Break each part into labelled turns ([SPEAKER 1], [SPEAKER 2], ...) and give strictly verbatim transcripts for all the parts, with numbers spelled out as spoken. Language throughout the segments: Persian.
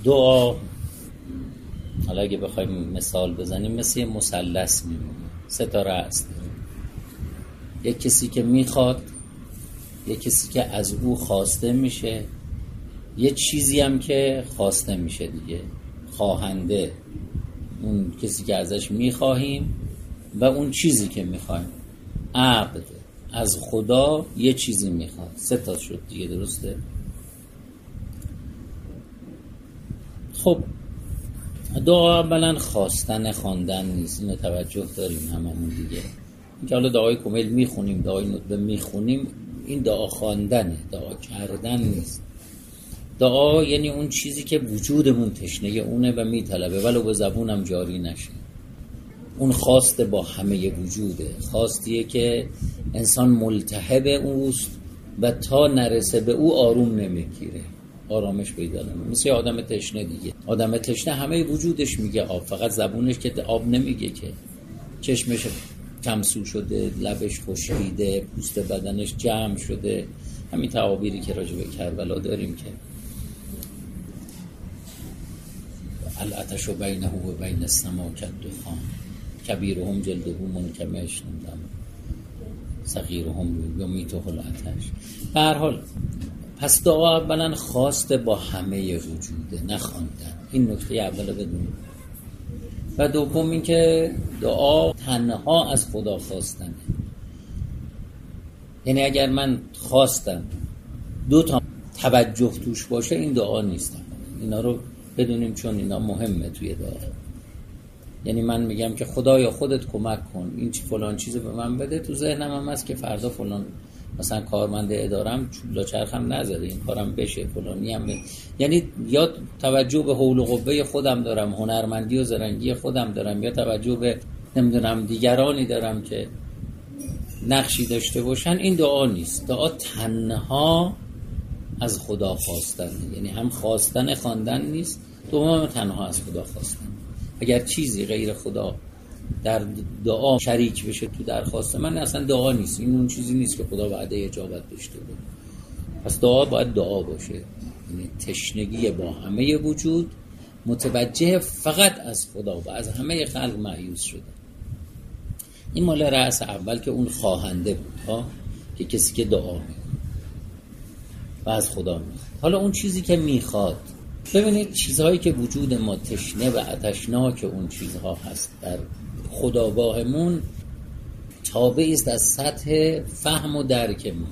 [SPEAKER 1] دعا حالا اگه بخوایم مثال بزنیم مثل یه مثلث میمونه، سه تا رأس داره. یک کسی که میخواد، یک کسی که از او خواسته میشه، یه چیزی هم که خواسته میشه دیگه، خواهنده، اون کسی که ازش میخواهیم و اون چیزی که میخوایم. عبد از خدا یه چیزی میخواد. سه تا شد دیگه، درسته؟ خب دعا اولا خواستن خواندن نیست، اینو توجه داریم هممون دیگه. اینکه حالا دعای کمیل میخونیم، دعای ندبه میخونیم، این دعا خواندنه، دعا کردن نیست. دعا یعنی اون چیزی که وجودمون تشنه اونه و میطلبه ولو به زبونم جاری نشه. اون خواست با همه وجوده، خواستیه که انسان ملتهب اوست و تا نرسه به او آروم نمیگیره، آرامش پیدا نمیکنه. مثل آدم تشنه دیگه، آدم تشنه همه وجودش میگه آب، فقط زبونش که آب نمیگه، که چشمش کمسو شده، لبش خشکیده، پوست بدنش جمع شده. همین تعابیری که راجع به کربلا داریم که العطش بینه و بین السما کالدخان کبیرهم جلده منکمش نمیدم صغیرهم یمیته العطش. به هر حال پس دعا اولا خواست با همه وجوده، نخواندن. این نکته اول بدونیم. و دوم این که دعا تنها از خدا خواستنه. یعنی اگر من خواستم دو تا توجه توش باشه این دعا نیست. اینا رو بدونیم چون اینا مهمه توی دعا. یعنی من میگم که خدایا خودت کمک کن، این فلان چیزو به من بده، تو ذهنم هم هست که فردا فلان مثلا کارمند ادارم چولا چرخم نزده این کارم بشه، فلانی هم بشه. یعنی یا توجه به حول و قوه خودم دارم، هنرمندی و زرنگی خودم دارم، یا توجه به نمیدونم دیگرانی دارم که نقشی داشته باشن. این دعا نیست. دعا تنها از خدا خواستن، یعنی هم خواستن خواندن نیست، دوم تنها از خدا خواستن. اگر چیزی غیر خدا در دعا شریک بشه تو درخواست من، اصلا دعا نیست. این اون چیزی نیست که خدا وعده اجابت داشته باشه. پس دعا باید دعا باشه، یعنی تشنگی با همه وجود، متوجه فقط از خدا و از همه خلق مایوس شده. این مال رأس اول که اون خواهنده بود ها، که کسی که دعا میکنه و از خدا میخواد. حالا اون چیزی که میخواد، ببینید چیزهایی که وجود ما تشنه و عطشناک اون چیزها هست در خداگاهمون، تابع است از سطح فهم و درک ما.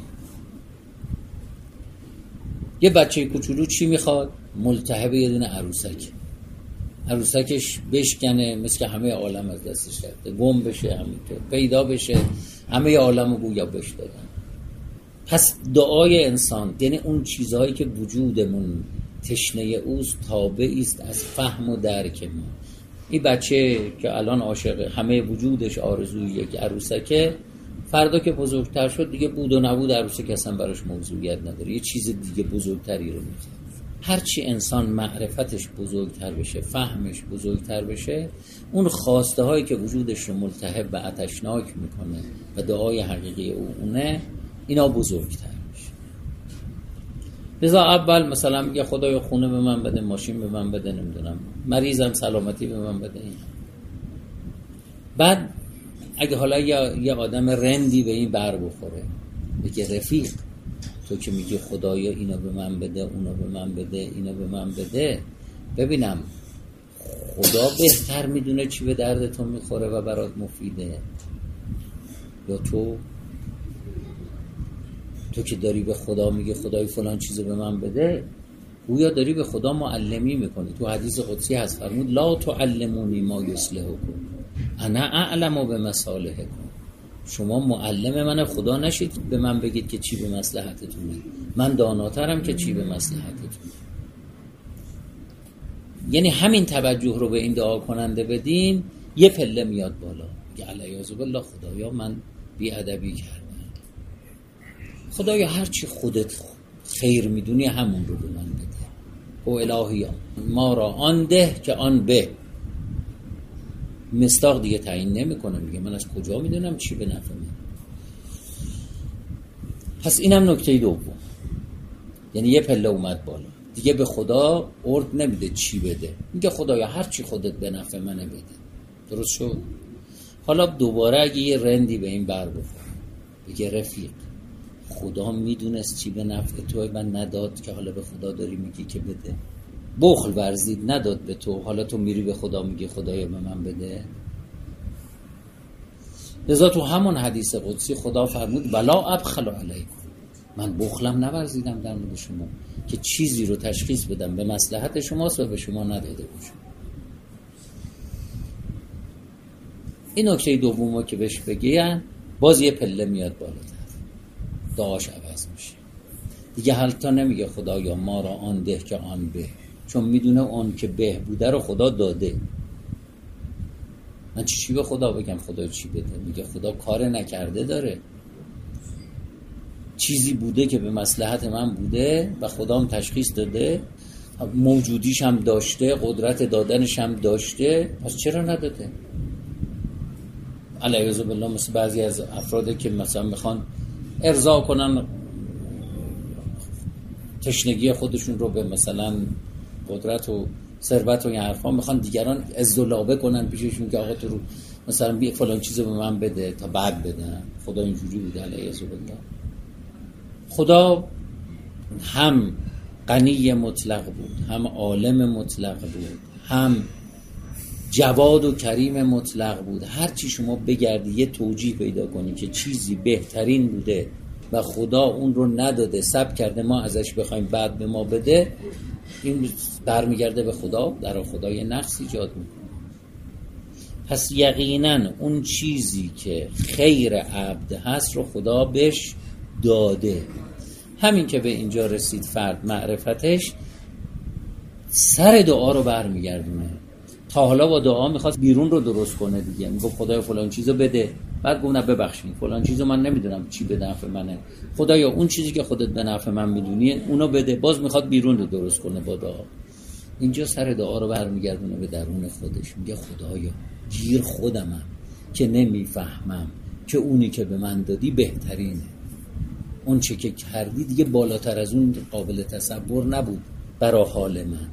[SPEAKER 1] یه بچه کوچولو چی میخواد؟ ملتهب یه دونه عروسک، عروسکش بشکنه، مثل همه عالم از دستش رفته، گم بشه، همینطور پیدا بشه، همه عالم رو گویا بش دادن. پس دعای انسان یعنی اون چیزهایی که وجودمون تشنه اوست، تابع است از فهم و درک ما. این بچه که الان عاشق همه وجودش آرزوی یک عروسکه، فردا که بزرگتر شد دیگه بود و نبود عروسک اصلا براش موضوعیت نداره، یه چیز دیگه بزرگتری رو میخواد. هرچی انسان معرفتش بزرگتر بشه، فهمش بزرگتر بشه، اون خواسته هایی که وجودش رو ملتهب و عطشناک میکنه و دعای حقیقی او اونه، اینا بزرگتر میشه. لذا اول مثلا میگه خدایا خونه به من بده، ماشین به من بده، نمیدونم مریضم سلامتی به من بده. این بعد اگه حالا یه, یه آدم رندی به این بر بخوره، بگه رفیق تو که میگی خدایا اینو به من بده، اونو به من بده، اینو به من بده، ببینم خدا بهتر میدونه چی به درد تو میخوره و برات مفیده، یا تو تو که داری به خدا میگه خدای فلان چیزو به من بده، گویا داری به خدا معلمی میکنی. تو حدیث قدسی هست فرمود لا تعلمونی ما یصلحکم انا اعلم بمصالحکم. شما معلم من خدا نشید به من بگید که چی به مصلحتتونه، من داناترم که چی به مصلحتتونه. یعنی همین توجه رو به این دعا کننده بدیم، یه پله میاد بالا، میگه الیاذ بالله خدایا من بی ادبی کردم، خدایا هر چی خودت خیر میدونی همون رو به من بده. او الهی ما را آن ده که آن به. مستاق دیگه تعیین نمیکنه، میگه من از کجا میدونم چی به نفع من. پس اینم نکته دوم، یعنی یه پله اومد بالا. دیگه به خدا ارد نمیده چی بده، میگه خدایا هر چی خودت به نفع منه بده. درست شد؟ حالا دوباره اگه یه رندی به این بر بخوره بگه رفیق خدا میدونست چی به نفع توی من نداد که حالا به خدا داری میگی که بده. بخل ورزید نداد به تو، حالا تو میری به خدا میگی خدایا به من بده. لذا تو همون حدیث قدسی خدا فرمود ولا ابخل علیکم، من بخلم نورزیدم در مورد شما که چیزی رو تشخیص بدم به مصلحت شماست و به شما نداده باشم. این نکته دومو که بهش بگیان باز یه پله میاد بالاتر، دعاش عوض میشه دیگه. حتی نمیگه خدایا ما را آن ده که آن به، چون میدونه اون که به بوده رو خدا داده. من چی چی به خدا بگم خدا چی بده؟ میگه خدا کار نکرده داره، چیزی بوده که به مصلحت من بوده و خدام تشخیص داده، موجودیش هم داشته، قدرت دادنش هم داشته، پس چرا نداده؟ علیه بالله مثل بعضی از افرادی که مثلا میخوان ارضا کنن تشنگی خودشون رو به مثلا قدرت و ثروت و این حرفا، میخوان دیگران عزالابه کنن پیششون که آقا تو رو مثلا بی فلان چیزو به من بده تا بعد بدن. خدا اینجوری بوده علیه بالله. خدا هم غنی مطلق بود، هم عالم مطلق بود، هم جواد و کریم مطلق بود. هر چی شما بگردی یه توجیه پیدا کنی که چیزی بهترین بوده و خدا اون رو نداده، سب کرده ما ازش بخوایم بعد به ما بده، این برمیگرده به خدا، در خدا یه نقص ایجاد میکنه. پس یقینا اون چیزی که خیر عبد هست رو خدا بهش داده. همین که به اینجا رسید فرد معرفتش سر دعا رو برمیگردونه. تا حالا با دعا میخواست بیرون رو درست کنه دیگه، میگفت خدایا فلان چیزو بده، بعد گفت نه ببخشید فلان چیزو من نمیدونم چی به نفع منه، خدایا اون چیزی که خودت به نفع من میدونی اونو بده. باز میخواد بیرون رو درست کنه با دعا. اینجا سر دعا رو برمیگردونه به درون خودش، میگه خدایا گیر خودمم که نمیفهمم که اونی که به من دادی بهترینه، اون چه که کردی دیگه بالاتر از اون قابل تصور نبود برای حال من.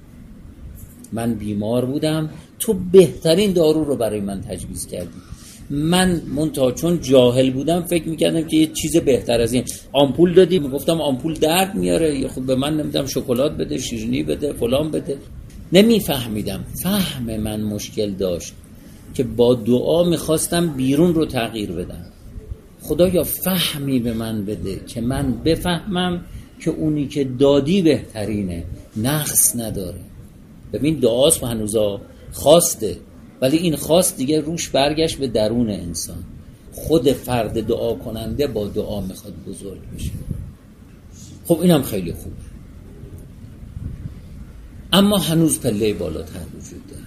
[SPEAKER 1] من بیمار بودم، تو بهترین دارو رو برای من تجویز کردی. من منتها چون جاهل بودم فکر میکردم که یه چیز بهتر از این آمپول دادی، میگفتم آمپول درد میاره، خب به من نمیدم شکلات بده، شیرینی بده، فلان بده. نمیفهمیدم، فهم من مشکل داشت که با دعا میخواستم بیرون رو تغییر بدم. خدایا فهمی به من بده که من بفهمم که اونی که دادی بهترینه، نقص نداره. ببین دعاست و هنوزا خواسته، ولی این خواست دیگه روش برگشت به درون انسان. خود فرد دعا کننده با دعا میخواد بزرگ بشه. خب اینم خیلی خوبه، اما هنوز پله بالاتر وجود داره.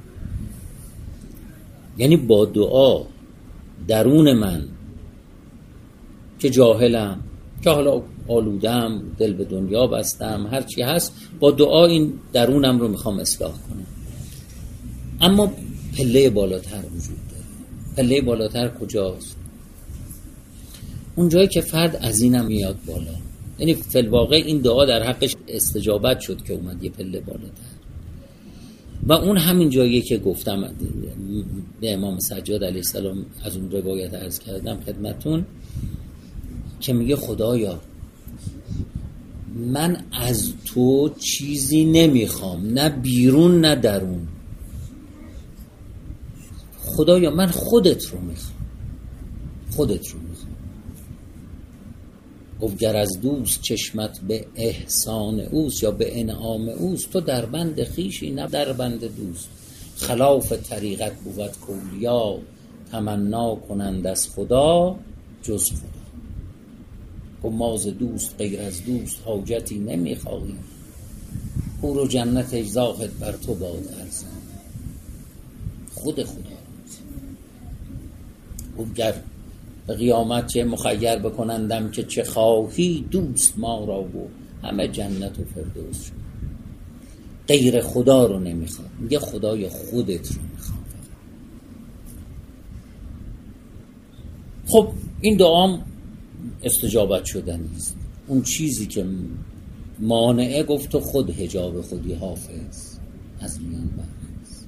[SPEAKER 1] یعنی با دعا درون من که جاهلم، که حالا آلودم، دل به دنیا بستم، هر چی هست، با دعا این درونم رو میخوام اصلاح کنم. اما پله بالاتر وجود داره. پله بالاتر کجاست؟ اون جایی که فرد از اینم میاد بالا. یعنی فی الواقع این دعا در حقش استجابت شد که اومد یه پله بالاتر، و اون همین جاییه که گفتم به امام سجاد علیه السلام از اون روایت عرض کردم خدمتون که میگه خدایا من از تو چیزی نمیخوام، نه بیرون نه درون. خدایا من خودت رو میخوام، خودت رو میخوام. گفت گر از دوست چشمت به احسان اوست یا به انعام اوست، تو در بند خیشی نه در بند دوست. خلاف طریقت بود کولیا، تمنا کنند از خدا جز خدا. و ما ز دوست غیر از دوست حاجتی نمیخواهیم، او رو جنت زاهد بر تو باد ارزان. خود خدا او گر به قیامت چه مخیر بکنندم که چه خواهی دوست ما را و همه جنت و فردوس شد. غیر خدا رو نمیخواد، میگه خدای خودت رو میخواد. خب این دعام استجابت شدن نیست. اون چیزی که مانعه گفت تو خود حجاب خودی حافظ از میان برخیز.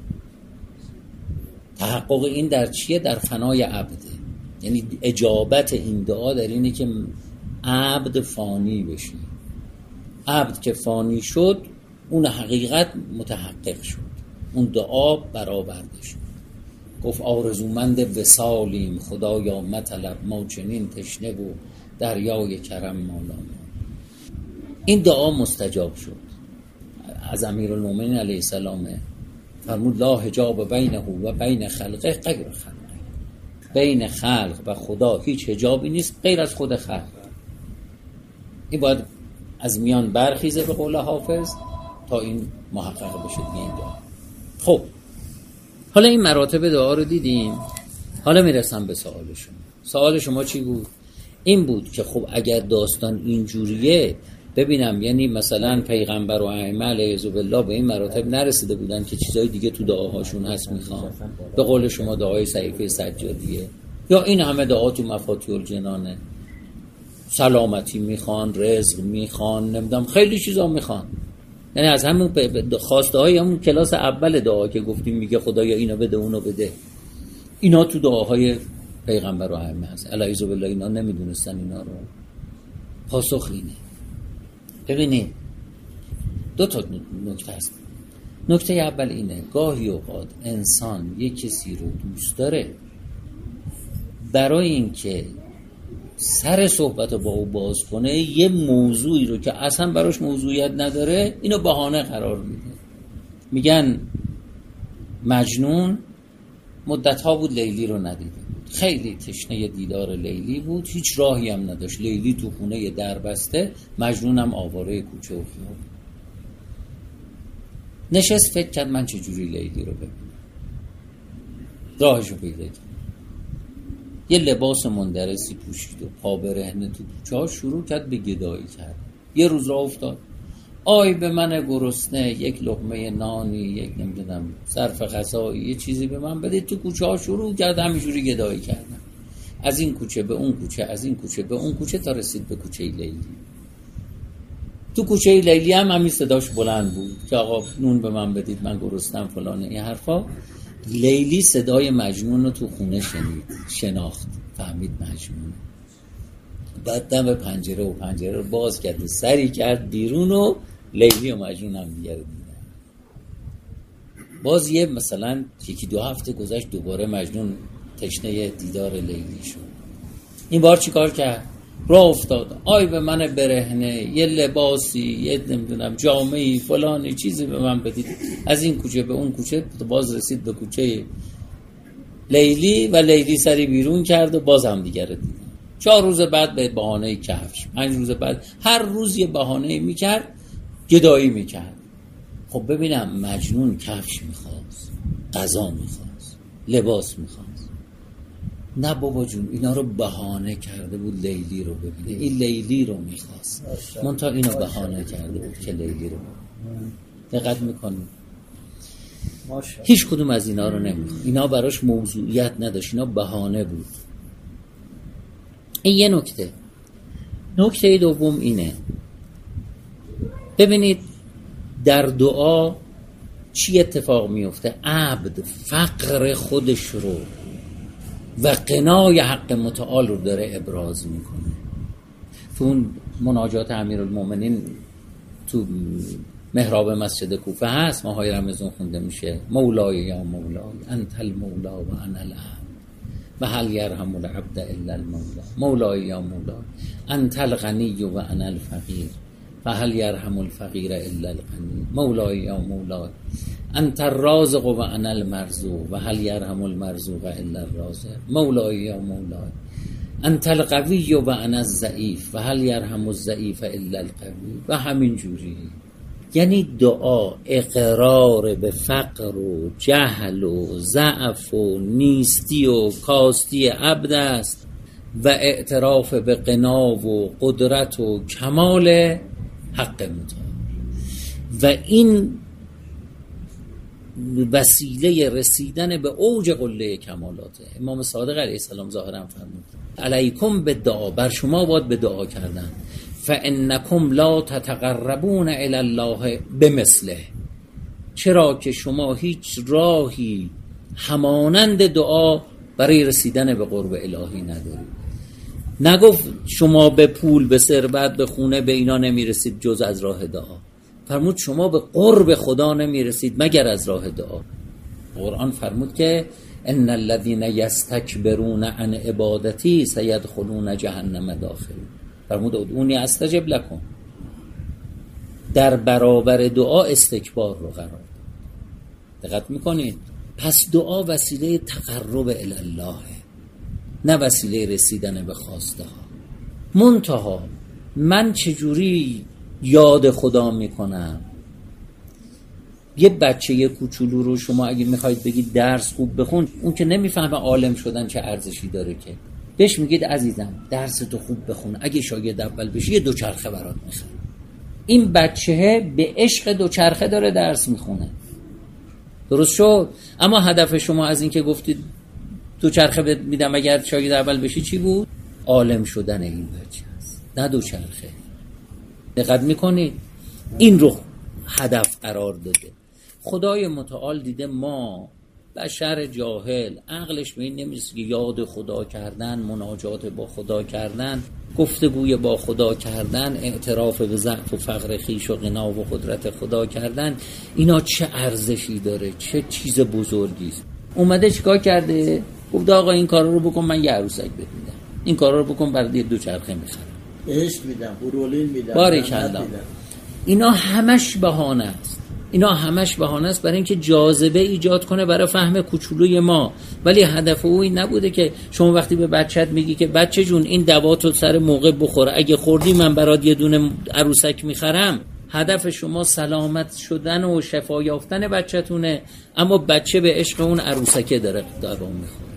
[SPEAKER 1] تحقق این در چیه؟ در فنای عبده. یعنی اجابت این دعا در اینه که عبد فانی بشه. عبد که فانی شد اون حقیقت متحقق شد، اون دعا برآورده شد. گفت آرزومند وصالیم خدایا مطلب ما چنین تشنه و دریای کرم مولا. این دعا مستجاب شد. از امیرالمومنین علیه السلام فرمود لا حجاب بینه و بین خلقه غیر خلقه. بین خلق و خدا هیچ حجابی نیست غیر از خود خلق. این باید از میان برخیزه به قول حافظ تا این محقق بشه دیگه این دعا. خب حالا این مراتب دعا رو دیدیم. حالا میرسم به سوال شما. سوال شما چی بود؟ این بود که خب اگر داستان اینجوریه، ببینم یعنی مثلا پیغمبر و ائمه علیهم بالله به این مراتب نرسیده بودن که چیزای دیگه تو دعاهاشون هست میخوان، به قول شما دعای صحیفه سجادیه، یا این همه دعا تو مفاتیح الجنانه، سلامتی میخوان، رزق میخوان، نمیدونم خیلی چیزا میخوان. یعنی از همون خواسته های همون کلاس اول دعا که گفتیم میگه خدایا اینو بده اونو بده، اینا تو دعاهای پیغمبر و ائمه هست علیهم بالله. اینا نمیدونستن اینا رو. پاسخ اینه. ببینید دو تا نکته هست. نکته اول اینه گاهی اوقات انسان یک کسی رو دوست داره، برای اینکه سر صحبت با او باز کنه یه موضوعی رو که اصلا براش موضوعیت نداره اینو بهانه قرار میده. میگن مجنون مدت‌ها بود لیلی رو ندیده بود، خیلی تشنه دیدار لیلی بود، هیچ راهی هم نداشت. لیلی تو خونه در بسته، مجنون هم آواره کوچه و خیابون. نشست فکر کرد من چجوری لیلی رو ببینم، راهشو پیدا کرد. یه لباس مندرسی پوشید و پا برهنه تو کوچه ها شروع کرد به گدایی کرد. یه روز راه افتاد، آی به من گرسنه، یک لقمه نانی، یک نمیدونم صرف غذایی، یه چیزی به من بدید. تو کوچه ها شروع کرد همینجوری گدایی کردن، از این کوچه به اون کوچه، از این کوچه به اون کوچه، تا رسید به کوچه لیلی. تو کوچه لیلی هم همین صداش بلند بود که آقا نون به من بدید، من گرسنم، فلانه، این حرفا. لیلی صدای مجنون رو تو خونه شنید، شناخت، فهمید مجنونه. بعد دم پنجره و پنجره رو باز کرد و سری کرد بیرون و لیلی و مجنون هم دیگه رو دیدن. باز یه مثلا یکی دو هفته گذشت، دوباره مجنون تشنه دیدار لیلی شد. این بار چی کار کرد؟ راه افتاد، آی به من برهنه، یه لباسی، یه نمیدونم جامعی، فلانی چیزی به من بدید. از این کوچه به اون کوچه، باز رسید به کوچه لیلی و لیلی سری بیرون کرد و باز هم دیگه رو دید. چهار روز بعد به بهانه کفش، پنج روز بعد هر روز یه بهانه میکرد، گدایی میکرد. خب ببینم مجنون کفش میخواست، غذا میخواست، لباس میخواست. نه بابا جون، اینا رو بهانه کرده بود لیلی رو ببینه. این لیلی رو میخواست، منتها اینو بهانه کرده بود که لیلی رو ببینه. دقت میکنید؟ هیچ کدوم از اینا رو نمیخواد. اینا براش موضوعیت نداشت، اینا بهانه بود. این یه نکته. نکته دوم اینه، ببینید در دعا چی اتفاق میفته؟ عبد فقر خودش رو و قنای حق متعال رو داره ابراز میکنه. تو اون مناجات امیرالمومنین تو محراب مسجد کوفه هست، ماهای رمضان خونده میشه مولای یا مولای انت المولا و انا العبد و هل یرحم العبد الا المولا، مولای یا مولای انت الغنی و انا الفقیر و هل یرحم الفقیر الا الغنی، مولای یا مولای انت الرازق و انا المرزوق و هل یرحم المرزوق الا الرازق، مولای یا مولای انت القوی و انا الضعیف و هل یرحم الضعیف الا القوی. و همین جوری. یعنی دعا اقرار به فقر و جهل و ضعف و نیستی و کاستی عبد است و اعتراف به غنا و قدرت و کمال حق متعال. و این وسیله رسیدن به اوج قله کمالاته. امام صادق علیه السلام ظاهرا فرمود علیکم به دعا، بر شما باید به دعا کردن. فانکم لا تتقربون الی الله بمثله، چرا که شما هیچ راهی همانند دعا برای رسیدن به قرب الهی ندارید. نگفت شما به پول، به ثروت، به خونه، به اینا نمیرسید جز از راه دعا. فرمود شما به قرب خدا نمیرسید مگر از راه دعا. قرآن فرمود که ان الذين يستكبرون عن عبادتی سيدخلون جهنم داخلون. فرمود ادعوني استجب لكم. در برابر دعا استکبار رو قرار داد. دقت میکنید؟ پس دعا وسیله تقرب الی الله، نه وسیله رسیدن به خواسته ها. منتها من چجوری یاد خدا میکنم؟ یه بچه یه کوچولو رو شما اگه میخواید بگید درس خوب بخون، اون که نمیفهمه عالم شدن چه ارزشی داره، که بهش میگید عزیزم درس تو خوب بخون، اگه شاگرد اول بشی یه دوچرخه برات میخرم. این بچه به عشق دوچرخه داره درس میخونه، درست شد؟ اما هدف شما از این که گفتید دوچرخه میدم اگر شاگرد اول بشی چی بود؟ عالم شدن این بچه است، نه دوچرخه. دقت میکنید؟ این رو هدف قرار داده. خدای متعال دیده ما بشر جاهل عقلش به این نمیرسه که یاد خدا کردن، مناجات با خدا کردن، گفتگوی با خدا کردن، اعتراف به ضعف و فقر خویش و غنا و قدرت خدا کردن، اینا چه ارزشی داره، چه چیز بزرگی است. اومده چیکار کرده؟ گفت آقا این کارا رو بکن من یه عروسک بهت میدم، این کارا رو بکن برای دو چرخه میخرم،
[SPEAKER 2] بهش میدم، برولین میدم،
[SPEAKER 1] باریکلا. اینا همش بهانه است. اینا همش بهانه است برای اینکه جاذبه ایجاد کنه برای فهم کوچولوی ما. ولی هدف او این نبوده که شما وقتی به بچت میگی که بچه جون این دواتو سر موقع بخور، اگه خوردی من برات یه دونه عروسک میخرم. هدف شما سلامت شدن و شفا یافتن بچه‌تونه، اما بچه به عشق اون عروسکه داره دارو میخوره.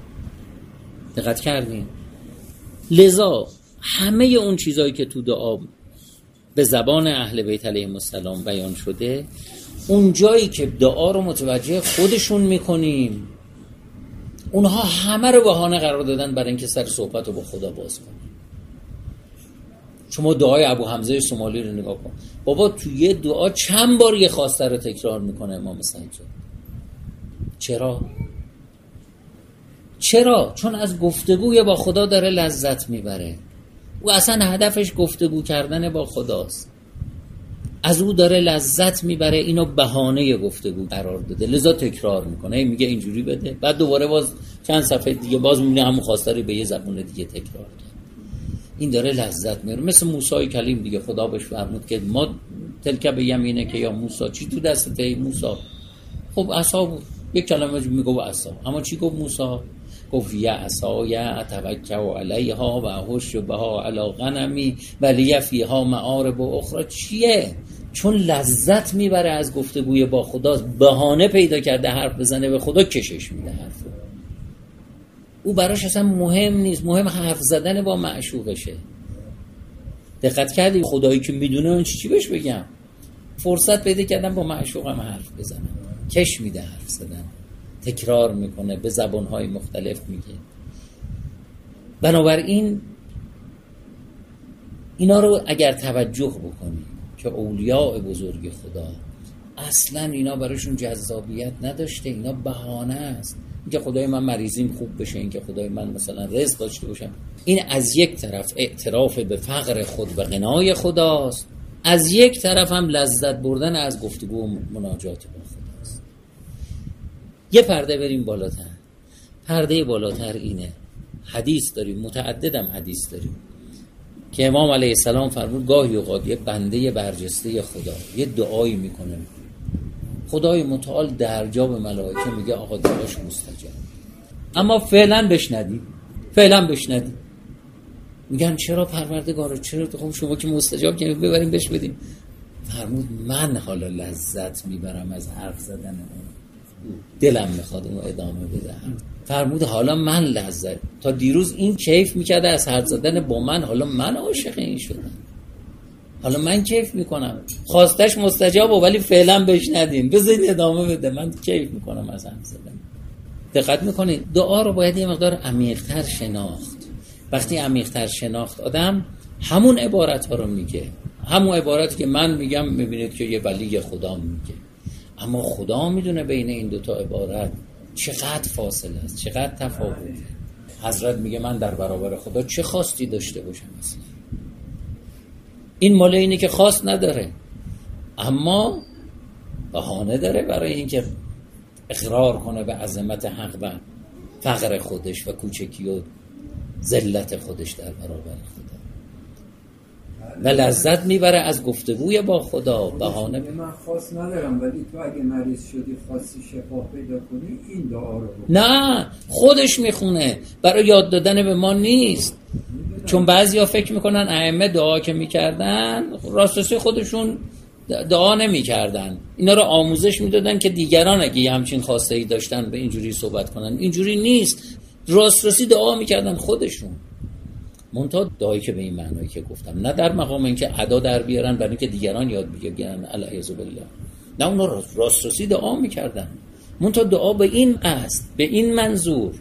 [SPEAKER 1] دقت کردین؟ لذا همه اون چیزایی که تو دعا به زبان اهل بیت علیهم السلام بیان شده، اون جایی که دعا رو متوجه خودشون میکنیم، اونها همه رو بهانه قرار دادن برای اینکه سر صحبت رو با خدا باز کنیم. شما دعای ابو حمزه سومالی رو نگاه کن، بابا تو یه دعا چند بار یه خواسته رو تکرار میکنه امام سجاد. چرا؟ چرا؟ چون از گفتگوی با خدا داره لذت میبره. او اصلا هدفش گفتگو کردن با خداست، از او داره لذت میبره، اینو بهانه گفتگو قرار داده، لذا تکرار میکنه، میگه اینجوری بده، بعد دوباره باز چند صفحه دیگه باز میبینه همون خواسته رو به یه زبون دیگه تکرار کرد. این داره لذت میبره. مثل موسی کلیم دیگه، خدا بهش فرمود که ما تلک به یمینه که یا موسی، چی تو دستت ای موسی؟ خب عصا بود، یک کلمه میگه عصا، اما چی گفت موسی؟ گفت یا عصا یا اتوکل علیها و احش بها علی غنمی ولی فیها معارب اخرى. چیه؟ چون لذت میبره از گفتگوی با خدا، بهانه پیدا کرده حرف بزنه به خدا، کشش میده حرف. او براش اصلا مهم نیست، مهم حرف زدن با معشوقشه. دقت کردی؟ خدایی که میدونه اون چی چی بهش بگم، فرصت پیدا کردن با معشوقم حرف بزنم، کش میده حرف زدن، تکرار میکنه، به زبانهای مختلف میگه. بنابراین اینا رو اگر توجه بکنیم که اولیاء بزرگ خدا اصلا اینا براشون جذابیت نداشته، اینا بهانه است. اینکه خدای من مریضیم خوب بشه، اینکه خدای من مثلا رزق داشته باشم، این از یک طرف اعتراف به فقر خود و غنای خداست، از یک طرف هم لذت بردن از گفتگو و مناجات با خداست. یه پرده بریم بالاتر. پرده بالاتر اینه، حدیث داریم، متعددم حدیث داریم که امام علیه السلام فرمود گاهی اوقات یه بنده برجسته خدا یه دعایی میکنه، خدای متعال در جواب ملائکه میگه آقا دعاش مستجاب، اما فعلا بشنوید، فعلا بشنوید. میگن چرا پروردگار، چرا؟ خب شما که مستجاب کنید ببریم بهش بدیم. فرمود من حالا لذت میبرم از حرف زدن اون، دلم میخواد اونو ادامه بدم. فرمود حالا من لذت، تا دیروز این کیف میکرده از حرف زدن با من، حالا من عاشق این شدم، حالا من کیف میکنم. خواستش مستجابه ولی فعلا بهش ندین، بذارید ادامه بده، من کیف میکنم از حرف زدن. دقت میکنید؟ دعا رو باید یه مقدار عمیق‌تر شناخت. وقتی عمیق‌تر شناخت آدم، همون عبارت ها رو میگه، همون عبارتی که من میگم میبینید که یه ولی خدا میگه، اما خدا میدونه بین این دوتا عبارت چقدر فاصله است، چقدر تفاوته. حضرت میگه من در برابر خدا چه خواستی داشته باشم اصلا؟ این مال اینه که خواست نداره، اما بهانه داره برای اینکه اقرار کنه به عظمت حق و فقر خودش و کوچکی و ذلت خودش در برابر خدا و لذت میبره از گفتگوی با خدا. بهانه
[SPEAKER 3] من خواست ندارم، ولی تو اگه مریض شدی خواستی شفا پیدا کنی این دعا رو بکن.
[SPEAKER 1] نه، خودش میخونه، برای یاد دادن به ما نیست. چون بعضیا فکر میکنن ائمه دعا که میکردن راستاسی خودشون دعا نمیکردن، اینا رو آموزش میدادن که دیگران اگه همچین خواسته‌ای داشتن به اینجوری صحبت کنن. اینجوری نیست، راستاسی دعا میکردن خودشون. منتها دعایی که به این معنایی که گفتم، نه در مقام اینکه ادا در بیارن برای اینکه دیگران یاد بگیرن علیه بالله، نه، اونا راستاسی دعا میکردن. منتها دعا به این قصد، به این منظور.